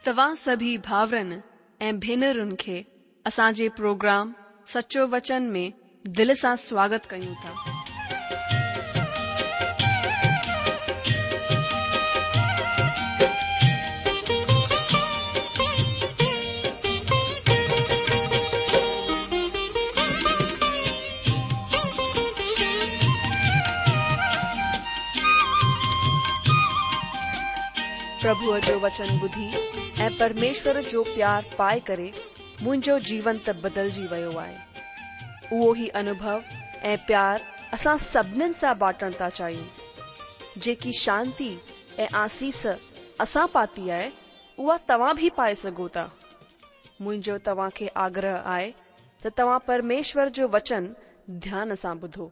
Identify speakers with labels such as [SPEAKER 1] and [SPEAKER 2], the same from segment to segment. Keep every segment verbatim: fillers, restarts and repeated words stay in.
[SPEAKER 1] तव्हां सभी भावरनि ऐं भेनरुनि खे असांजे प्रोग्राम सचो वचन में दिल सां स्वागत कयूं था। प्रभुअ जो वचन ॿुधी ऐं परमेश्वर जो प्यार पाए करे मुंहिंजो जीवन त बदिलजी वियो आहे। उहो ई अनुभव ऐं प्यार असां सभिनीनि सां बांटण था चाहियूं। जेकी शांती ऐं आसीस असां पाती आहे उहा तव्हां भी पाए सघो था। मुंहिंजो तव्हां खे आग्रह आहे त तव्हां परमेश्वर जो वचन ध्यान सां ॿुधो।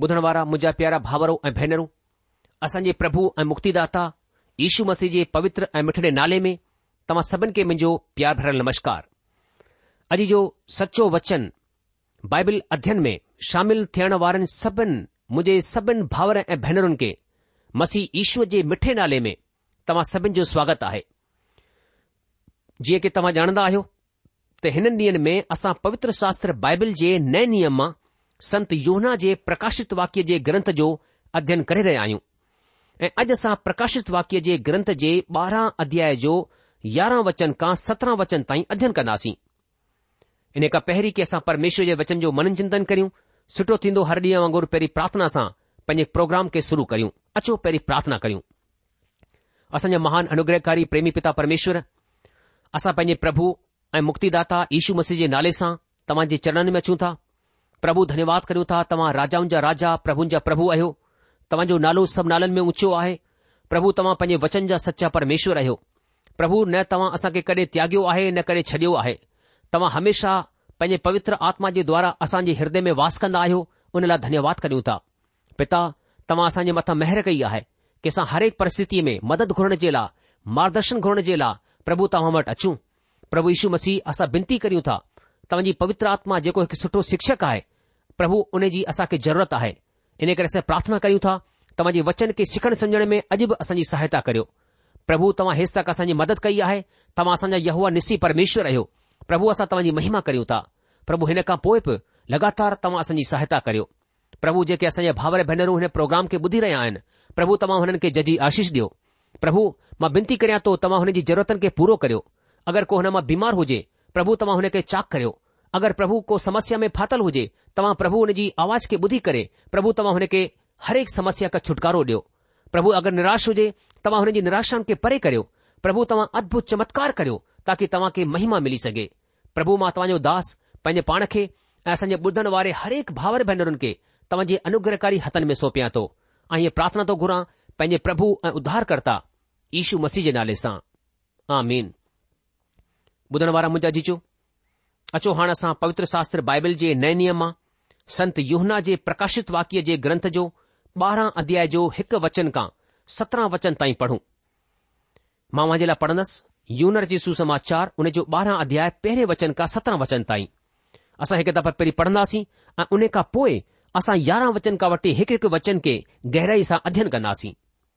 [SPEAKER 2] ॿुधण वारा मुंहिंजा प्यारा भाउरो ऐं भेनरूं, असांजे प्रभु ऐं मुक्तिदाता यीशू मसीह जे पवित्र ऐं मिठड़े नाले में तव्हां सभिनि खे मुंहिंजो प्यार भरियल नमस्कार। अॼु जो सचो वचन बाइबल अध्ययन में शामिल थियण वारनि सभिनि मुंहिंजे सभिनि भाउर ऐं भेनरुनि खे मसीह यीशूअ जे मिठे नाले में तव्हां सभिनि जो स्वागत आहे। जीअं कि तव्हां ॼाणंदा आहियो त हिननि ॾींहनि में असां पवित्र शास्त्र बाइबल जे नए नियम मां संत यूहन्ना जे प्रकाशित वाक्य जे ग्रंथ जो अध्ययन करे रहिया आहियूं ऐं अॼु असां प्रकाशित वाक्य जे ग्रंथ जे ॿारहं अध्याय जो यारहं वचन खां सत्रहं वचन ताईं अध्ययन कंदासीं। इन खां पहिरीं कि असां परमेश्वर जे वचन जो मनन चिंतन करियूं, सुठो थींदो हर ॾींहुं वांगुरु पहिरीं प्रार्थना सां पंहिंजे प्रोग्राम खे शुरू करियूं। अचो पहिरीं प्रार्थना करियूं। असांजा महान अनुग्रहकारी प्रेमी पिता परमेश्वर, असां पंहिंजे प्रभु ऐं मुक्तिदाता यीशू मसीह जे नाले सां तव्हां जे चरणनि में अचूं था। प्रभु धन्यवाद करियूं था, तव्हां राजाउनि जा राजा प्रभुनि जा प्रभु आहियो। तव्हांजो नालो सभु नालनि में ऊचो आहे। प्रभु तव्हां पंहिंजे वचन जा सचा परमेश्वर आहियो। प्रभु न तव्हां असांखे कॾहिं त्यागियो आहे न कॾहिं छॾियो आहे। तव्हां हमेशा पंहिंजे पवित्र आत्मा जे द्वारा असांजे हृदय में वास कंदा आहियो। उन लाइ धन्यवाद करियूं था। पिता, तव्हां असांजे मथां महिर कई आहे कि असां हर हिकु परिस्थितीअ में मदद घुरण जे लाइ, मार्गदर्शन घुरण जे लाइ प्रभु तव्हां वटि अचूं। प्रभु यीशू मसीह, असां विनती करियूं था, तव्हांजी पवित्र आत्मा जेको हिकु सुठो शिक्षक आहे, प्रभु उन जी असांखे ज़रूरत आहे। इन करे असां प्रार्थना करियूं था, तव्हांजे वचन खे सिखण सम्झण में अॼु बि असांजी सहायता करियो। प्रभु तव्हां हेसि तक असांजी मदद कई आहे। तव्हां असांजा यहोवा निसी परमेश्वर आहियो। प्रभु असां तव्हांजी महिमा करियूं था। प्रभु हिन खां पोइ बि लगातार तव्हां असांजी सहायता करियो। प्रभु जेके असांजा भाउर भेनरूं हिन प्रोग्राम खे ॿुधी रहिया आहिनि, प्रभु तव्हां हुननि खे जजी आशीष ॾियो। प्रभु मां विनती करियां थो, तव्हां हुन जी ज़रूरतनि खे पूरो करियो। अगरि को हुन मां बीमार हुजे, प्रभु तव्हां हुन खे चाक करियो। अगरि प्रभु को समस्या में फाथल हुजे, तव्हां प्रभु हुन जी आवाज़ खे ॿुधी करे प्रभु तव्हां हुन खे हर हिकु समस्या खां छुटकारो ॾियो। प्रभु अगरि निराश हुजे, तव्हां हुन जी निराशाउनि खे परे करियो। प्रभु तव्हां अद्भुत चमत्कार करियो ताकि तव्हां खे महिमा मिली सघे। प्रभु मां तव्हांजो दास पंहिंजे पाण खे ऐं असांजे ॿुधण वारे हर हिकु भाउर भेनरुनि खे तव्हांजे अनुग्रहकारी हथनि में सौंपियां थो ऐं हीअ प्रार्थना थो घुरां पंहिंजे प्रभु ऐं उद्धारकर्ता यीशू मसीह जे नाले सां, आमीन। ॿुधण वारा मुंहिंजा जीजो, अचो हाणे असां पवित्र शास्त्र बाइबल जे नए नियम मां संत यूहन्ना जे प्रकाशित वाक्य जे ग्रंथ जो ॿारहं अध्याय जो हिकु वचन खां सत्रहं वचन ताईं पढ़ूं। मां वहां जे लाइ पढ़ंदसि यूहन्ना जी सुसमाचार उन जो ॿारहं अध्याय पहिरें वचन खां सत्रहं वचन ताईं। असां हिकु दफ़ा पहिरीं पढ़ंदासीं ऐं उन खां पोइ असां यारहं वचन खां वठी हिकु हिकु वचन खे गहराई सां अध्ययन कंदासीं।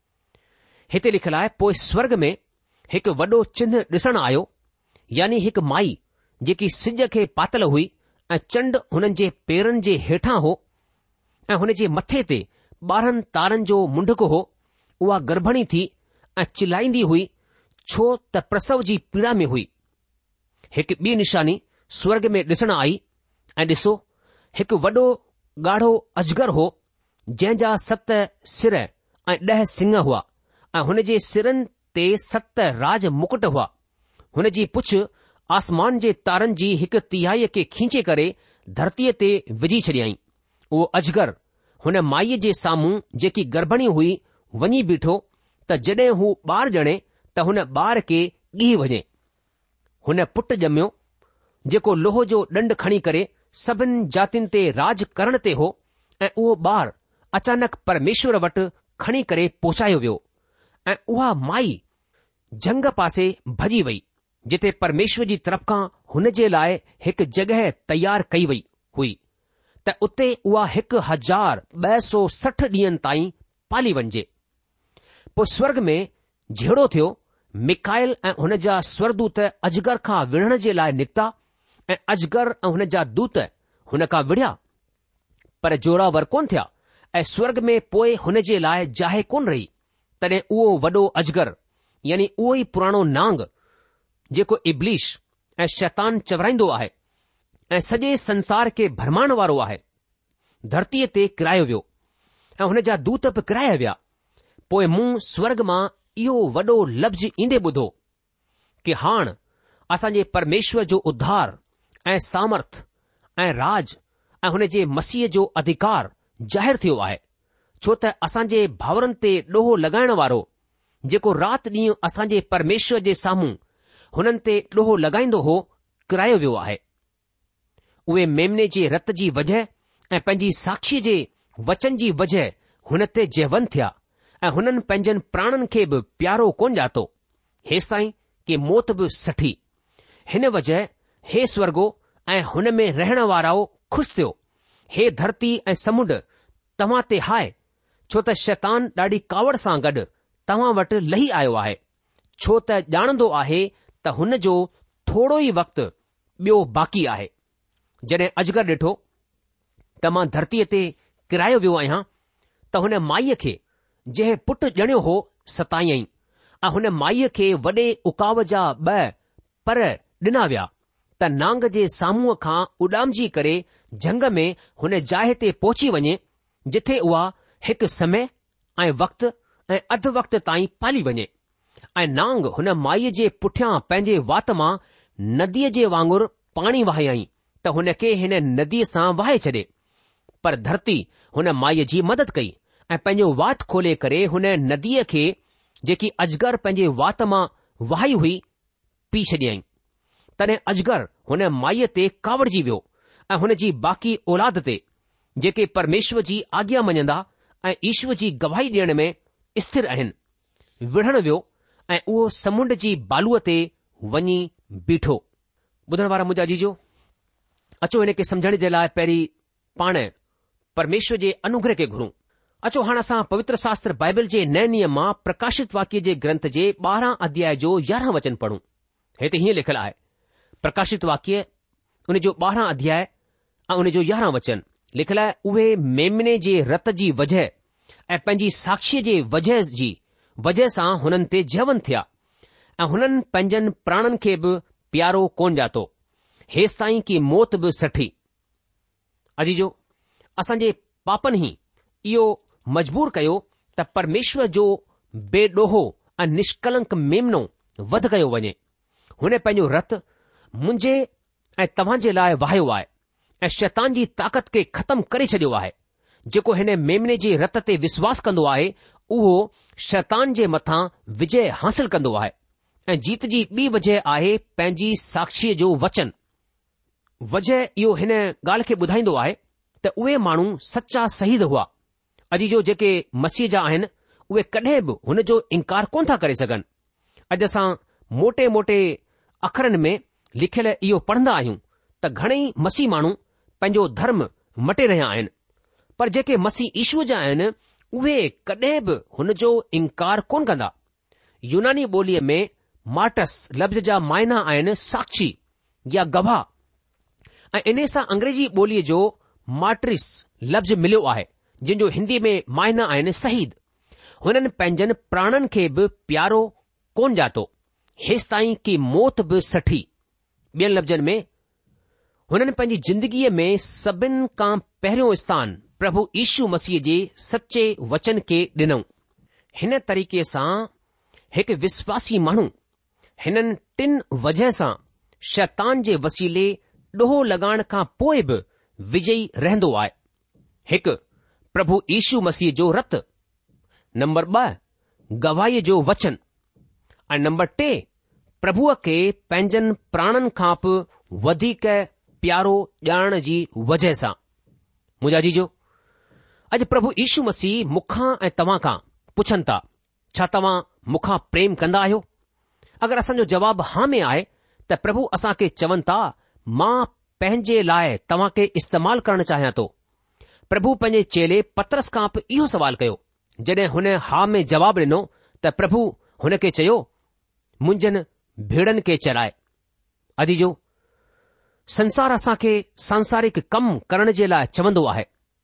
[SPEAKER 2] हिते लिखियलु आहे, पोइ स्वर्ग में हिकु वॾो चिन्ह ॾिसण आयो, यानी हिकु माई जेकी सिज खे पातल हुई ऐं चंड हुननि जे पेरनि जे हेठां हो ऐं हुन जे मथे ते ॿारहं तारनि जो मुंडको हो। उहा गर्भणी थी ऐं चिलाईंदी हुई, छो त प्रसव जी पीड़ा में हुई। हिकु ॿी निशानी स्वर्ग में ॾिसण आई ऐं ॾिसो, हिकु वॾो ॻाढ़ो अजगर हो, जंहिं जा सत सिर ऐं ॾह सिंग हुआ ऐं हुन जे सिरनि ते सत राज मुकुट हुआ। हुन जी पुछ आसमान जे तारनि जी हिकु तिहाईअ खे खींचे करे धरतीअ ते विझी छॾियईं। उहो अजगर हुन माईअ जे साम्हूं जेकी गर्भणी हुई वञी बीठो त जॾहिं हू ॿार ॼणे त हुन ॿार खे ॻीह वञे। हुन पुटु ॼमियो जेको लोह जो ॾंड खणी करे सभिनि जातियुनि ते राज करण ते हो ऐं उहो ॿार अचानक परमेश्वर वटि खणी करे पहुचायो वियो ऐं उहा माई जंग पासे भॼी वई, जिते परमेश्वर जी तरफ़ खां हुन जे लाइ हिकु जॻहि तयार कई वई हुई त उते उहा हिकु हज़ार ॿ सौ सठ ॾींहनि ताईं पाली वञिजे। पोइ स्वर्ग में जहिड़ो थियो, मिकायल ऐं हुन जा स्वर्गदूत अजगर खां विढ़ण जे लाइ निकिता ऐं अजगर ऐं हुन जा दूत हुन खां विढ़िया, पर जोरावर कोन थिया ऐं स्वर्ग में पोइ हुन जे लाइ जाइ कोन रही। तॾहिं उहो वॾो अजगर, यानी उहो ई पुराणो नांग जेको इब्लिश ऐं शैतान चवराईंदो आहे ऐं सॼे संसार खे भरमाइण वारो आहे, धरतीअ ते किरायो वियो ऐं हुन जा दूत बि किराया विया। पोइ मूं स्वर्ग मां इहो वॾो लफ़्ज़ ईंदे ॿुधो कि हाण असांजे परमेश्वर जो उद्धार ऐं सामर्थ ऐं राज ऐं हुन जे मसीह जो अधिकार ज़ाहिर थियो आहे, छो त असांजे भाउरनि ते ॾोहो लॻाइण वारो जेको राति ॾींहुं असांजे परमेश्वर जे साम्हूं हुननि ते ॾोहो लॻाईंदो हो, किरायो वियो आहे। उहे मेमने जे रत जी वजह ऐं पंहिंजी साक्षीअ जे वचन जी वजह हुन ते जयवंत थिया ऐं हुननि पंहिंजनि प्राणनि खे बि प्यारो कोन ॼातो, हेसि ताईं कि मौत बि सठी। हिन वजह हे स्वर्गो ऐं हुन में रहण वाराओ खु़शि थियो। हे धरती ऐं समुंड तव्हां ते हाय, छो त शैतान ॾाढी कावड़ सां गॾु तव्हां वटि लही आयो आहे, छो त ॼाणंदो आहे त हुन जो थोरो ई वक़्तु ॿियो बाक़ी आहे। जॾहिं अजगर ॾिठो त मां धरतीअ ते किरायो वियो आहियां, त हुन माईअ खे जंहिं पुटु ॼणियो हो सतायईं ऐं हुन माईअ खे वॾे उकाव जा ॿ पर ॾिना विया त नांग जे साम्हूं खां उॾामजी करे झंग में हुन जाइ ते पहुची वञे जिथे उहा हिकु समय ऐं वक़्तु ऐं अधु वक़्त ताईं पाली वञे। ऐं नांग हुन माईअ जे पुठियां पंहिंजे वात मां नदीअ जे वांगुरु पाणी वहायईं त हुन खे हिन नदीअ सां वहाए छॾे। पर धरती हुन माईअ जी मदद कई ऐं पंहिंजो वात खोले करे हुन नदीअ खे जेकी अजगर पंहिंजे वात मां वहाई हुई पी छॾियईं। तॾहिं अजगर हुन माईअ ते कावड़जी वियो ऐं हुन जी बाक़ी औलाद ते जेके परमेश्वर जी आज्ञा मञंदा ऐं ईश्वर जी गवाही ॾियण में स्थिर आहिनि, विढ़ण वियो ऐं उहो समुंड जी बालूअ ते वञी बीठो। ॿुधण वारा मुंहिंजा जीजो, अचो हिन खे समुझण जे लाइ पहिरीं पाण परमेश्वर जे अनुग्रह खे घुरूं। अचो हाणे असां पवित्र शास्त्र बाइबल जे नए नियम मां प्रकाशित वाक्य जे ग्रंथ जे ॿारहं अध्याय जो यारहं वचन पढ़ूं। हिते हीअं लिखियलु आहे, प्रकाशित वाक्य उन जो ॿारहं अध्याय ऐं उन जो यारहं वचन लिखियलु आहे, उहे मेमने जे रत जी वजह ऐं पंहिंजी साक्षीअ जे वजह जी वजह सां हुननि ते जयवंत थिया ऐं हुननि पंहिंजनि प्राणनि खे बि प्यारो कोन ॼातो, हेसि ताईं कि मौत बि सठी। अजीजो, असांजे पापनि ई इहो मजबूर कयो त परमेश्वर जो बेॾोहो ऐं निष्कलंक मेमनो वध कयो वञे। हुन पंहिंजो रत मुंहिंजे ऐं तव्हां जे लाइ वहायो आहे ऐं शैतान जी ताक़त खे ख़तमु करे छॾियो आहे। जेको हिन मेमने जे रत ते विश्वास कंदो आहे उहो शैतान जे मथां विजय हासिल कंदो आहे ऐं जीत जी ॿी वजह आहे पंहिंजी साक्षीअ जो वचन। वजह इहो हिन ॻाल्हि खे ॿुधाईंदो आहे त उहे माण्हू सचा शहीद हुआ। अजीजो, जेके मसीह जा आहिनि उहे कॾहिं बि हुन जो इनकार कोन था करे सघनि। अॼु असां मोटे मोटे अखरनि में लिखियल इहो पढ़ंदा आहियूं त घणेई मसीह माण्हू पंहिंजो धर्म मटे रहिया आहिनि, पर जेके मसीह ईश्वर जा आहिनि उहे कॾहिं बि हुन जो इनकार कोन कंदा। यूनानी ॿोलीअ में मार्टस लफ़्ज़ जा मायना आहिनि साक्षी या गवाह, ऐं इन सां अंग्रेजी ॿोलीअ जो मार्टिरिस लफ़्ज़ मिलियो आहे जिन जो हिंदी में मायना आहिनि शहीद। हुननि पंहिंजनि प्राणनि खे बि प्यारो कोन ॼातो, हेसि ताईं कि मौत बि सठी। ॿियनि लफ़्ज़नि में हुननि पंहिंजी ज़िंदगीअ में सभिनि खां पहिरियों स्थान प्रभु यीशु मसीह जे सचे वचन खे ॾिनऊं। हिन तरीक़े सां हिकु विश्वासी माण्हू हिननि टिन वजह सां शैतान जे वसीले ॾोहो लॻाइण खां पोइ बि विजयी रहंदो आहे। हिकु, प्रभु यीशु मसीह जो रत। नंबर ॿ, गवाहीअ जो वचन। ऐं नंबर टे, प्रभुअ खे पंहिंजनि प्राणनि खां बि वधीक प्यारो ॼाणण जी वजह सां। मुंहिंजा जीजो, अॼु प्रभु यीशु मसीह मूंखां ऐं तव्हां खां पुछनि था, छा तव्हां मूंखां प्रेम कंदा आहियो? अगरि असांजो जवाबु हा में आहे त प्रभु असां खे चवनि था, मां पंहिंजे लाइ तव्हां खे इस्तेमालु करणु चाहियां थो। प्रभु पंहिंजे चेले पतरस खां बि इहो सवाल कयो। जॾहिं हुन हा में जवाबु ॾिनो त प्रभु हुन खे चयो, मुंहिंजनि भेड़नि खे चराए। अजीजो, संसार असां खे सांसारिक कमु करण जे लाइ चवंदो आहे।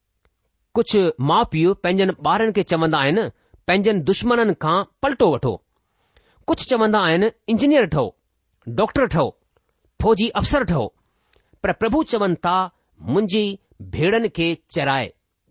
[SPEAKER 2] कुझु माउ पीउ पंहिंजनि ॿारनि खे चवंदा आहिनि, पंहिंजनि दुश्मननि खां पलटो वठो। कुझु चवंदा आहिनि, इंजीनियर ठहो, डॉक्टर ठहो, फौजी अफ़सर ठहो। पर प्रभु चवनि था, मुंहिंजी भेड़नि खे चराए।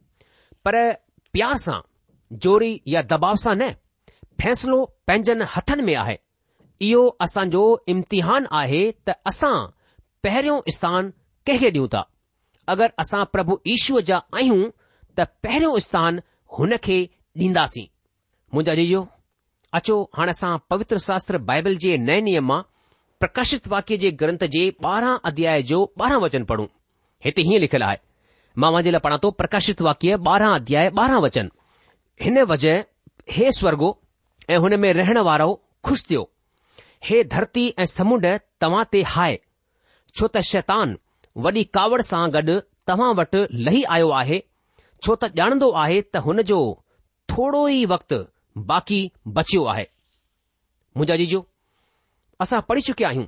[SPEAKER 2] पर प्यार सां, जोरी या दबाव सां न। फ़ैसिलो पंहिंजनि हथनि में आहे। इहो असांजो इम्तिहान आहे त असां पहिरियों स्थान कंहिंखे ॾियूं था। अगरि असां प्रभु ईश्वर जा आहियूं त पहिरियों स्थान हुन खे ॾींदासीं। मुंहिंजा जीजो, अचो हाणे असां पवित्र शास्त्र बाइबल जे नए नियम मां प्रकाशित वाक्य जे ग्रंथ जे ॿारहं अध्याय जो ॿारहं वचन पढ़ूं। हिते हीअं लिखियलु आहे, मां वां जे लाइ पढ़ां थो प्रकाशित वाक्य ॿारहं अध्याय ॿारहं वचन। हिन वजह हे स्वर्गो ऐं हुन में रहण वारो खु़शि थियो। हे धरती ऐं समुंड तव्हां ते हाय, छो त शैतान वॾी कावड़ सां गॾु तव्हां वटि लही आयो आहे, छो त ॼाणंदो आहे त हुन जो थोरो ई वक़्तु बाक़ी बचियो आहे। मुंहिंजा जीजो, असां पढ़ी चुकिया आहियूं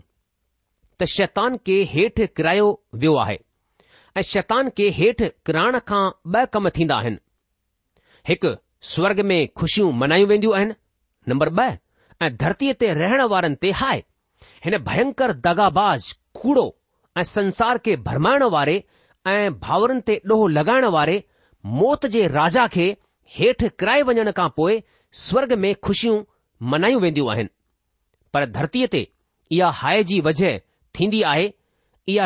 [SPEAKER 2] त शैतान खे हेठि किरायो वियो आहे ऐं शैतान खे हेठि किराइण खां ॿ कम थींदा आहिनि। हिकु, स्वर्ग में ख़ुशियूं मनायूं वेंदियूं आहिनि। नंबर ॿ, ऐं धरतीअ ते रहण वारनि ते हाय। हिन भयंकर दगाबाज, कूड़ो ऐं संसार खे भरमाइण वारे ऐं भाउरनि ते ॾोह लॻाइण वारे मौत जे राजा खे हेठि किराए वञण खां पोइ स्वर्ग में ख़ुशियूं मनायूं वेंदियूं आहिनि। पर धरतीअ ते इहा हाय जी वजह थींदी आहे। इहा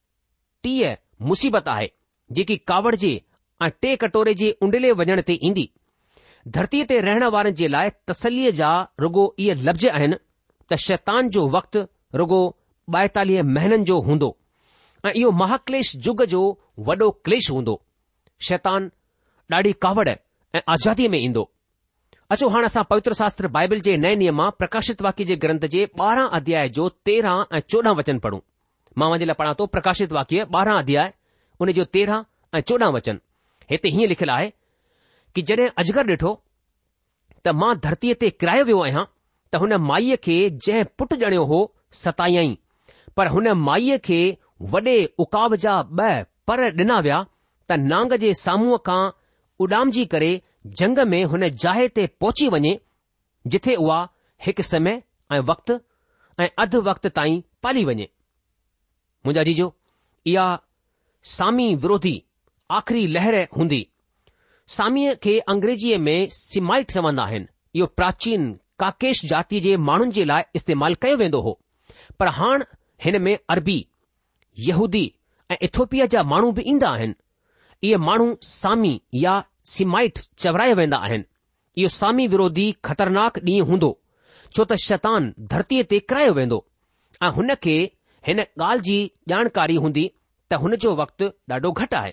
[SPEAKER 2] टीह मुसीबत आहे जेकी कावड़ जे ऐं टे कटोरे जे उंडेले वञण ते ईंदी। धरतीअ ते रहण वारनि जे लाइ तसलीअ जा रुगो इहे लफ़्ज़ आहिनि त शैतान जो वक़्तु रुगो ॿाएतालीह महीननि जो हूंदो ऐं इहो महाक्लेश युग जो वॾो क्लेश हूंदो। शैतान ॾाढी कावड़ ऐं आज़ादीअ में ईंदो। अचो हाणे असां पवित्र शास्त्र बाइबल जे नए नियम मां प्रकाशित वाक्य जे ग्रंथ जे ॿारहं अध्याय जो तेरहं ऐं चोॾहं वचन पढ़ूं। मां जे लाइ पढ़ां थो प्रकाशित वाक्य ॿारहं अध्याय उन जो तेरहं ऐं चोॾहं वचन। हिते हीअं लिखियलु आहे कि जॾहिं अजगर ॾिठो त मां धरतीअ ते किरायो वियो आहियां त हुन माईअ खे जंहिं पुटु ॼणियो हो सतायई, पर हुन माईअ खे वॾे उकाब जा ॿ पर ॾिना विया त नांग जे साम्हूअ खां उॾामजी करे जंग में हुन जाइ ते पहुची वञे जिथे उहा हिकु समय ऐं वक़्तु ऐं अधु वक़्त ताईं पाली वञे। मुंहिंजा जीजो, इहा सामी विरोधी आख़िरी लहर हूंदी। सामीअ खे अंग्रेजीअ में सिमाइट चवंदा आहिनि। इहो प्राचीन काकेश जातीअ जे माण्हुनि जे लाइ इस्तेमालु कयो वेंदो हो, पर हाणे हिन में अरबी, यहूदी ऐं इथोपिया जा माण्हू बि ईंदा आहिनि। इहे माण्हू सामी या सिमाइट चवराया वेंदा आहिनि। इहो सामी विरोधी ख़तरनाक ॾींहुं हूंदो, छो त शैतान धरतीअ ते किरायो वेंदो ऐं हुन खे हिन ॻाल्हि जी ॼाणकारी हूंदी त हुन जो वक़्तु ॾाढो घटि आहे।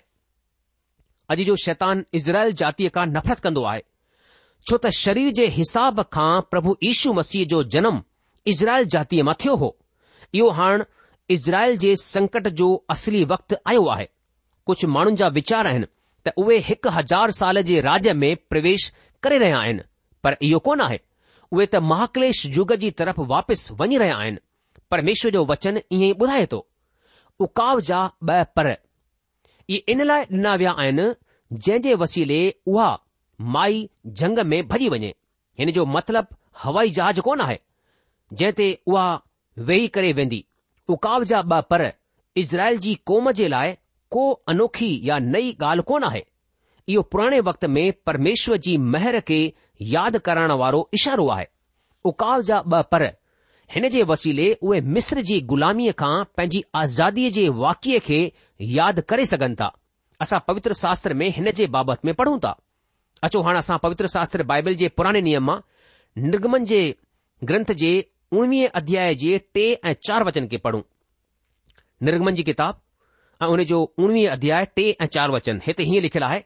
[SPEAKER 2] अॼु जो शैतान इज़राइल जातीअ खां नफ़रत कंदो आहे, छो त शरीर जे हिसाब खां प्रभु यीशू मसीह जो जनम इज़राइल जातीअ मां थियो हो। इहो हाणे इज़राइल जे संकट जो असली वक़्तु आयो आहे। कुझु माण्हुनि जा वीचार आहिनि त उहे हिकु हज़ार साल जे राज में प्रवेश करे रहिया आहिनि, पर इहो कोन आहे। उहे त महाक्लेश युग जी तरफ़ वापसि वञी रहिया आहिनि। परमेश्वर जो वचन ईअं ई ॿुधाए थो। उकाव जा ॿ पर इहे इन लाइ ॾिना विया आहिनि जंहिं जे वसीले उहा माई जंग में भॼी वञे। हिन जो मतिलबु हवाई जहाज कोन आहे जंहिं ते उहा वेही करे वेंदी। उकाव जा ॿ पर इज़राइल जी क़ौम जे लाइ को अनोखी या नई ॻाल्हि कोन आहे। इहो पुराणे वक़्त में परमेश्वर जी महर खे यादि करण वारो इशारो आहे। उकाव जा ॿ पर हिन जे वसीले उहे मिस्र जी ग़ुलामीअ खां पंहिंजी आज़ादीअ जे वाक़िए खे यादि करे सघनि था। असां पवित्र शास्त्र में हिन जे बाबति में पढ़ूं था। अचो हाणे असां पवित्र शास्त्र बाइबल जे पुराणे नियम मां निर्गमन जे ग्रंथ जे उणिवीह अध्याय जे टे ऐं चार वचन खे पढ़ूं। निर्गमन जी किताब ऐं उन जो उणिवीह अध्याय टे ऐं चार वचन। हिते हीअं लिखियलु आहे,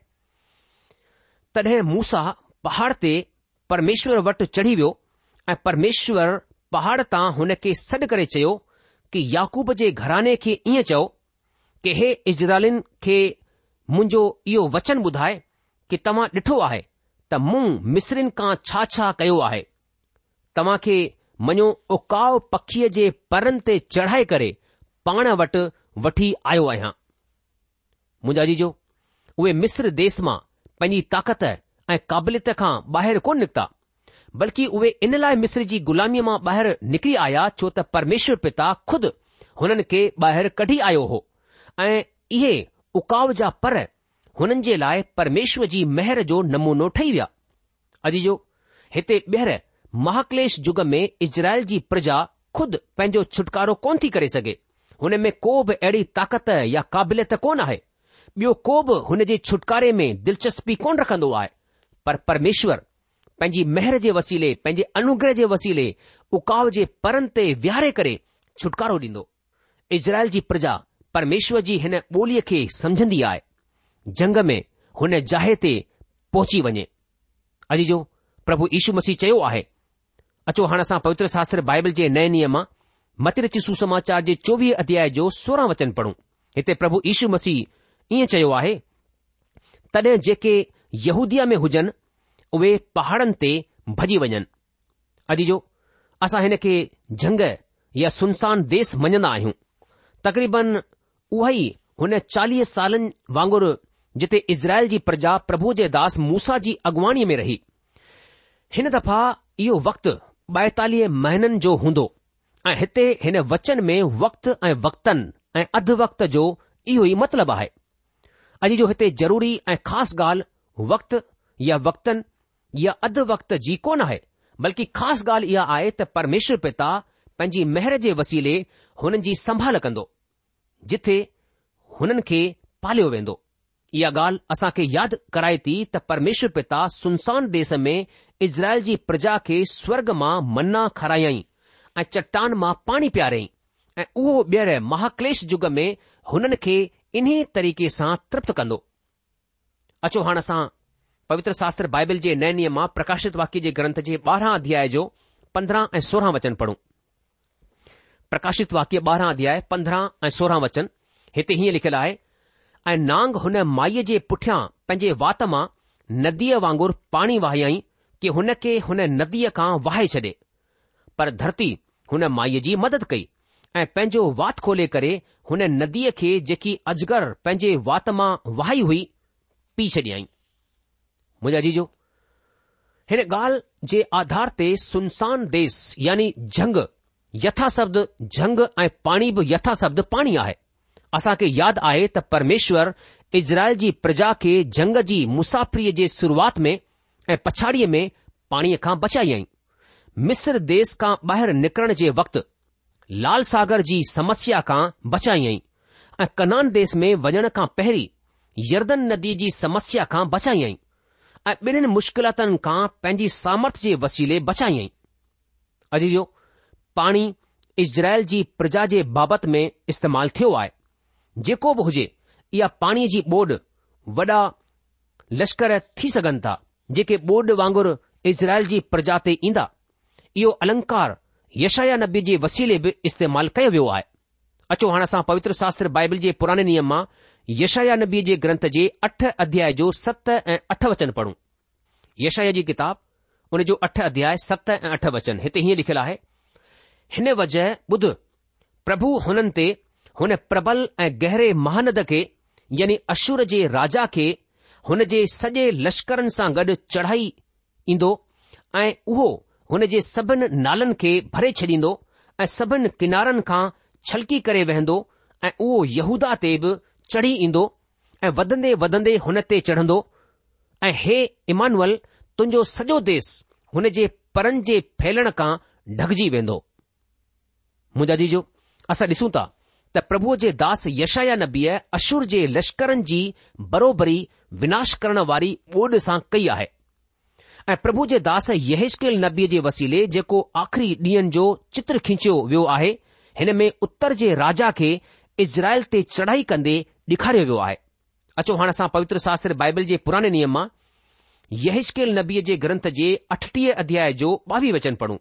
[SPEAKER 2] तॾहिं मूसा पहाड़ ते परमेश्वर वटि चढ़ी वियो ऐं परमेश्वर पहाड़ तां हुन खे सॾु करे चयो कि याकूब जे घराने खे ईअं चओ कि हे इज़राइलिन खे मुंहिंजो इहो वचन ॿुधाए कि तव्हां ॾिठो आहे त मूं मिस्रिन खां छा छा कयो आहे। तव्हां खे मञो उकाव पखीअ जे परनि ते चढ़ाए करे पाण वटि वठी आयो आहियां। मुंहिंजा जीजो, उहे मिस्र देश मां पंहिंजी ताक़त ऐं क़ाबिलियत खां ॿाहिरि कोन निकिता, बल्कि उहे इन लाइ मिस्र जी ग़ुलामीअ मां ॿाहिरि निकिरी आया छो त परमेश्वर पिता ख़ुदि हुननि खे ॿाहिरि कढी आयो हो ऐं इहे उकाव जा पर हुननि जे लाइ परमेश्वर जी महर जो नमूनो ठही विया। अजीजो, हिते ॿीहर महाक्लेश युग में इज़राइल जी प्रजा ख़ुदि पंहिंजो छुटकारो कोन थी करे सघे। हुन में को बि अहिड़ी ताक़त या क़ाबिलियत कोन आहे। ॿियो को बि हुन जे छुटकारे में दिलचस्पी कोन रखंदो आहे, पर परमेश्वर पंहिंजी महर जे वसीले, पंहिंजे अनुग्रह जे वसीले उकाव जे परनि ते विहारे करे छुटकारो ॾींदो। इज़राइल जी प्रजा परमेश्वर जी हिन ॿोलीअ खे समझंदी आहे। जंग में हुन जाहे ते पहुची वञे। अॼु जो प्रभु यीशू मसीह चयो आहे। अचो हाणे असां पवित्र शास्त्र बाइबल जे नए नियम मां मती रची सुसमाचार जे चोवीह अध्याय जो सोरहं वचन पढ़ूं। हिते प्रभु यीशू मसीह ईअं चयो आहे, तॾहिं जेके यहूदिया में हुजनि उहे पहाड़नि ते भॼी वञनि। अॼु जो असां हिन खे जंग या सुनसान देश मञंदा आहियूं। तक़रीबन उहा ई हुन चालीह सालनि वांगुरु जिते इज़राइल जी प्रजा प्रभु जे दास मूसा जी अॻुवाणीअ में रही। हिन दफ़ा इहो वक़्तु ॿाएतालीह महीननि जो हूंदो ऐं हिते हिन वचन में वक़्तु ऐं वक़्तनि ऐं अधु वक़्त जो इहो ई मतिलबु आहे। अॼु जो हिते ज़रूरी ऐं ख़ासि ॻाल्हि वक़्तु या वक़्तनि या अधु वक़्त जी कोन आहे, बल्कि ख़ासि ॻाल्हि इहा आहे त परमेश्वर पिता पंहिंजी महिर जे वसीले हुननि जी संभाल कंदो, जिथे हुननि खे पालियो वेंदो। इहा ॻाल्हि असां खे यादि कराए थी त परमेश्वर पिता सुनसान देश में इज़राइल जी प्रजा खे स्वर्ग मां मन्ना खारायई ऐं चट्टान मां पाणी पियारई ऐं उहो ॿीहर महाक्लेश युग में हुननि खे इन्ही तरीक़े सां तृप्त कंदो। अचो हाणे असां पवित्र शास्त्र बाइबल जे नए नियम मां प्रकाशित वाक्य जे ग्रंथ जे ॿारहं अध्याय जो पंद्रहं ऐं सोरहं वचन पढ़ूं। प्रकाशित वाक्य ॿारहं अध्याय पंद्रहं ऐं सोरहं वचन हिते हीअं लिखियलु आहे, ऐं नांग हुन माईअ जे पुठियां पंहिंजे वात मां नदीअ वांगुरु पाणी वहायई कि हुन खे हुन नदीअ खां वहाए छॾे। पर धरती हुन माईअ जी मदद कई ऐं पंहिंजो वात खोले करे हुन नदीअ खे जेकी अजगर पंहिंजे वात मां वहाई हुई पी छॾियई। मुंहिंजा जीजो, हिन ॻाल्हि जे आधार ते सुनसान देश यानी जंग यथा शब्द जंग ऐं पाणी बि यथा शब्द पाणी आहे। असां खे यादि आहे त परमेश्वर इज़राइल जी प्रजा खे जंग जी मुसाफ़िरीअ जे शुरूआत में ऐं पछाड़ीअ में पाणीअ खां बचायई। मिस्र देश खां ॿाहिरि निकरण जे वक़्तु लाल सागर जी समस्या खां बचायई ऐं कनान देश में वञण खां पहिरीं यर्दन नदी जी समस्या खां बचायई ऐं ॿिन्हिनि मुश्किलातुनि खां पंहिंजी सामर्थ जे वसीले बचायई। अॼु जो पाणी इज़राइल जी प्रजा जे बाबति में इस्तेमालु थियो आहे। जेको बि हुजे, इहा पाणीअ जी ॿोॾ वॾा लश्कर थी सघनि था जेके ॿोॾ वांगुरु इज़राइल जी प्रजा ते ईंदा। इहो अलंकार यशाया नबी जे वसीले बि इस्तेमालु कयो वियो आहे। अचो हाणे असां पवित्र शास्त्र बाइबल जे पुराणे नियम मां यशाया नबी जे ग्रंथ जे अठ अध्याय जो सत ऐं अठ वचन पढ़ूं। यशाया जी किताब उन जो अठ अध्याय सत ऐं अठ वचन हिते हीअं लिखियलु आहे, हिन वजह ॿुध प्रभु हुननि ते हुन प्रबल ऐं गहरे महानद खे यानी अशूर जे राजा खे हुन जे सॼे लश्करनि सां गॾु चढ़ाई ईंदो ऐं उहो हुन जे सभिनि नालनि खे भरे छॾींदो ऐं सभिनि किनारनि खां छलकी करे वहंदो ऐं उहो यहूदा ते बि चढ़ी ईंदो ऐं वधंदे वधंदे हुन ते चढ़ंदो ऐं हे इमानुअल तुंहिंजो सॼो देश हुन जे परनि जे फैलण खां ढगजी वेंदो। मुंहिंजा जीजो, असां ॾिसूं था त प्रभुअ जे दास यशाया नबीअ अशूर जे लश्करनि जी बरोबरी विनाश करण वारी ॿोॾ सां कई आहे ऐं प्रभु जे दास यहेज़केल नबीअ जे वसीले जेको आख़िरी ॾींहनि जो चित्र खींचियो वियो आहे, हिन में उत्तर जे राजा खे इज़राइल ते चढ़ाई कंदे ॾेखारियो वियो आहे। अचो हाणे असां पवित्र शास्त्र बाइबल जे पुराणे नियम मां यहेज़केल नबीअ जे ग्रंथ जे अठटीह अध्याय जो ॿावीह वचन पढ़ूं।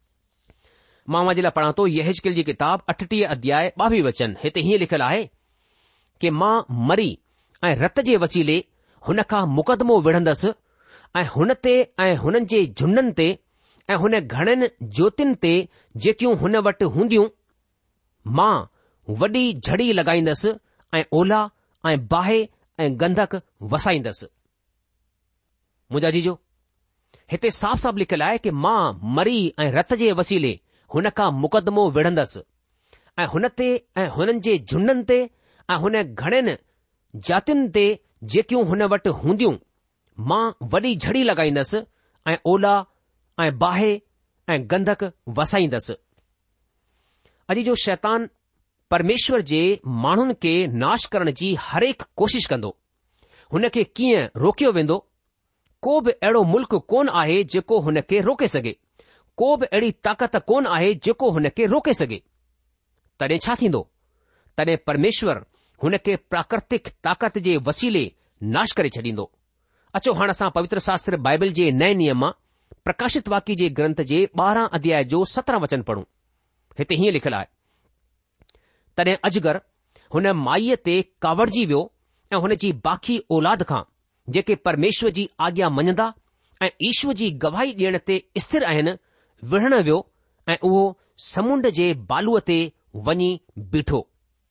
[SPEAKER 2] मां जे लाइ पढ़ां थो यहेज़केल जी किताब अठटीह अध्याय ॿावीह वचन हिते हीअं लिखियलु आहे कि मां मरी ऐं रत जे वसीले हुन खां मुक़दमो विढ़ंदसि ऐं हुन ते ऐं हुननि जे झुंडनि ते ऐं हुन घणनि ज्योतियुनि ते जेकियूं हुन वटि हूंदियूं मां वॾी झड़ी लॻाईंदसि ऐं ओला ऐं बाहि ऐं गंधक वसाईंदसि। मुंहिंजा जीजो, हिते साफ़ साफ़ लिखियलु आहे कि मां मरी ऐं रत जे वसीले हुन खां मुक़दमो विढ़ंदसि ऐं हुन ते ऐं हुननि जे झुंडनि ते ऐं हुन घणनि जातियुनि ते जेकियूं हुन वटि हूंदियूं मां वॾी झड़ी लॻाईंदसि ऐं ओला ऐं बाहि ऐं गंधक वसाईंदसि। अॼु जो शैतान परमेश्वर जे माण्हुनि खे नाश करण जी हरेक कोशिश कंदो। हुन खे कीअं रोकियो वेंदो? को बि अहिड़ो मुल्क कोन आहे जेको हुन खे रोके सघे, को बि अहिड़ी ताक़त कोन आहे जेको हुन खे रोके सघे। तॾहिं छा थींदो? तॾहिं परमेश्वर हुन खे प्राकृतिक ताक़त जे वसीले नाश करे छॾींदो। अचो हाणे असां पवित्र शास्त्र बाइबल जे नए नियम मां प्रकाशित वाक्य जे ग्रंथ जे ॿारहं अध्याय जो सत्रहं वचन पढ़ूं। हिते हीअं लिखियलु आहे, तॾहिं अजगर हुन माईअ ते कावड़जी वियो ऐं हुन जी बाक़ी औलाद खां जेके परमेश्वर जी आज्ञा मञंदा ऐं ईश्वर जी गवाही ॾियण ते स्थिर आहिनि विढ़ण वियो ऐं उहो समुंड जे बालूअ ते वञी बीठो।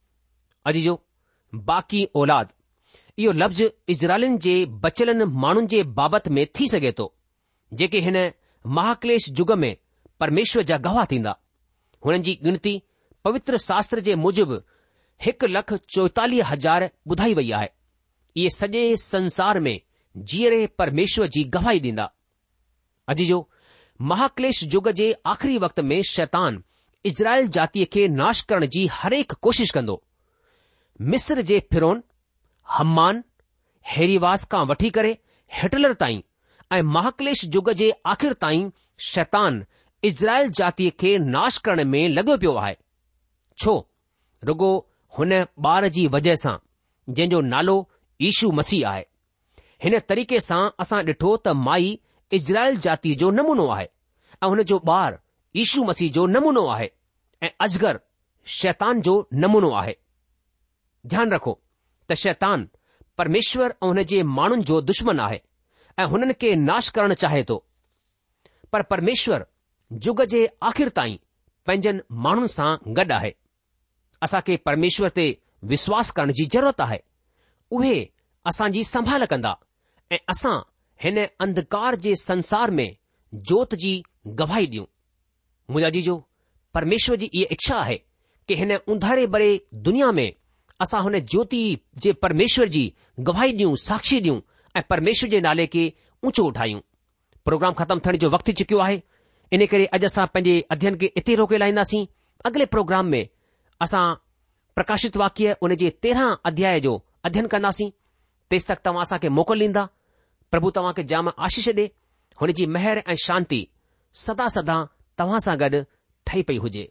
[SPEAKER 2] अॼु जो बाक़ी औलाद इहो लफ़्ज़ इज़राइलिन जे बचियलनि माण्हुनि जे बाबति में थी सघे थो जेके हिन महाक्लेश युग में परमेश्वर जा गवाह थींदा। हुननि जी गिणती पवित्र शास्त्र जे मूजिबि हिकु लख चोएतालीह हज़ार ॿुधाई वई आहे। इहे सॼे संसार में जीअरे परमेश्वर जी गवाही ॾींदा। अॼु जो महाक्लेश युग जे आख़िरी वक़्त में शैतान इज़राइल जातीअ खे नाश करण जी हरेक कोशिश कंदो। मिस्र जे फिरौन, हम्मान, हेरीवास खां वठी करे हिटलर ताईं ऐं महाक्लेश युग जे आख़िर ताईं शैतान इज़राइल जातीअ खे नाश करण में लॻो पियो आहे। छो? रुगो हुन ॿार जी वजह सां जंहिंजो नालो यीशू मसीह आहे। हिन तरीक़े सां असां ॾिठो त माई इज़राइल जाती जो नमूनो आहे ऐं हुन जो ॿार यीशू मसीह जो नमूनो आहे ऐं अजगर शैतान जो नमूनो आहे। ध्यानु रखो त शैतान परमेश्वर ऐं हुन जे माण्हुनि जो दुश्मन आहे ऐं हुननि खे नाश करणु चाहे थो। पर परमेश्वर युग जे आख़िर ताईं पंहिंजनि माण्हुनि सां गॾु आहे। असांखे परमेश्वर ते विश्वास करण जी ज़रूरत आहे। उहे असांजी संभाल कंदा ऐं असां हिन अंधकार जे संसार में जोत जी गवाही ॾियूं। मुंहिंजा जीजो, परमेश्वर जी इहा इच्छा आहे कि हिन उंधारे भरे दुनिया में असां हुन ज्योति जे परमेश्वर जी गवाही ॾियूं, साक्षी ॾियूं ऐं परमेश्वर जे नाले खे ऊचो उठायूं। प्रोग्राम ख़तमु थियण जो वक़्तु चुकियो आहे, इन करे अॼु असां पंहिंजे अध्ययन खे इते रोके लाहींदासीं। अॻिले प्रोग्राम में असां प्रकाशित वाक्य उन जे तेरहं अध्याय जो अध्ययन कंदासीं। तेसि तक तव्हां असांखे मोकल ॾींदा। प्रभु तव्हां खे जाम आशीष ॾे। हुन जी महर ऐं शांती सदा सदा तव्हां सां गॾु ठही पई हुजे।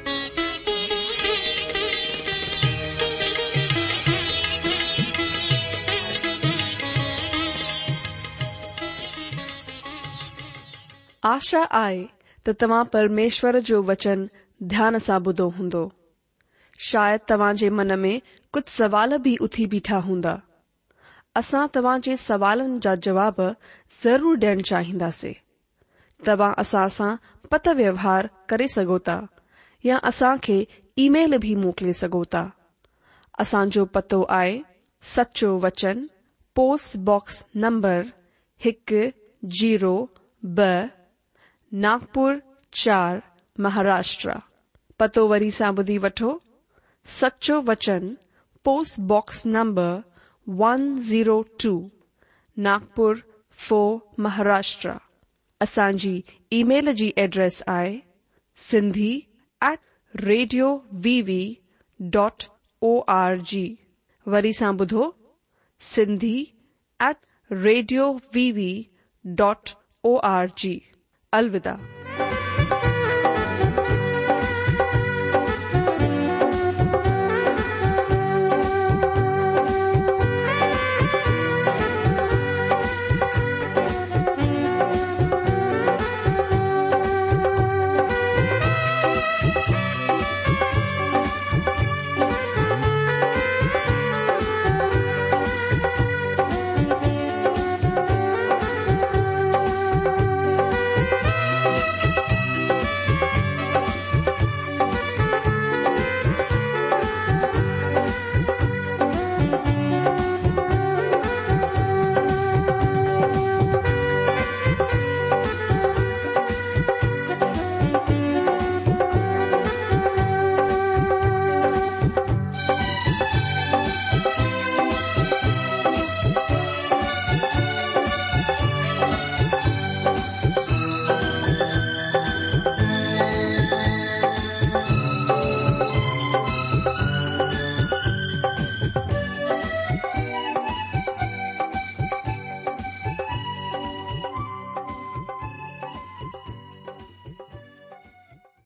[SPEAKER 1] आशा आहे त तव्हां परमेश्वर जो वचन ध्यान सां ॿुधो हूंदो। शायदि तव्हां जे मन में कुझु सवाल बि उथी बीठा हूंदा। असां तव्हां जे सवालनि जा जवाब ज़रूर ॾियणु चाहींदासीं। तव्हां असां सां पत व्यवहार करे सघो था या असांखे ईमेल भी मोकिले सघो था। असांजो पतो आहे सचो वचन, पोस्ट बॉक्स नंबर हिकु जीरो ब नागपुर चार, महाराष्ट्र। पतो वरी सां ॿुधी वठो। सचो वचन, post box number one zero two, Nagpur four, Maharashtra. असांजी ईमेल जी एड्रेस आहे Sindhi at radio VV dot O R G. वरी सां ॿुधो, Sindhi at radio VV dot O R G. अलविदा।